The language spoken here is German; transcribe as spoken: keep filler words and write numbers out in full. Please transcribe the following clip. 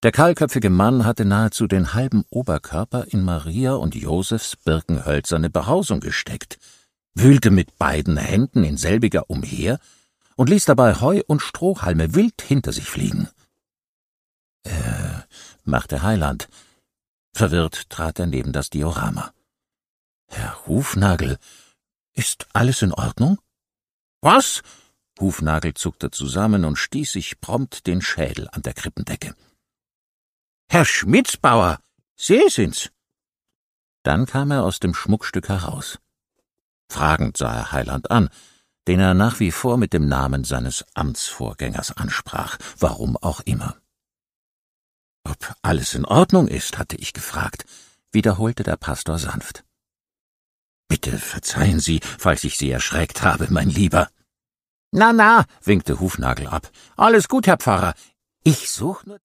Der kahlköpfige Mann hatte nahezu den halben Oberkörper in Maria und Josefs birkenhölzerne Behausung gesteckt, wühlte mit beiden Händen in selbiger umher und ließ dabei Heu und Strohhalme wild hinter sich fliegen. Äh, machte Heiland. Verwirrt trat er neben das Diorama. »Herr Hufnagel, ist alles in Ordnung?« »Was?« Hufnagel zuckte zusammen und stieß sich prompt den Schädel an der Krippendecke. »Herr Schmitzbauer, Sie sind's!« Dann kam er aus dem Schmuckstück heraus. Fragend sah er Heiland an, den er nach wie vor mit dem Namen seines Amtsvorgängers ansprach, warum auch immer. »Ob alles in Ordnung ist«, hatte ich gefragt, wiederholte der Pastor sanft. »Bitte verzeihen Sie, falls ich Sie erschreckt habe, mein Lieber.« »Na, na«, winkte Hufnagel ab. »Alles gut, Herr Pfarrer. Ich such nur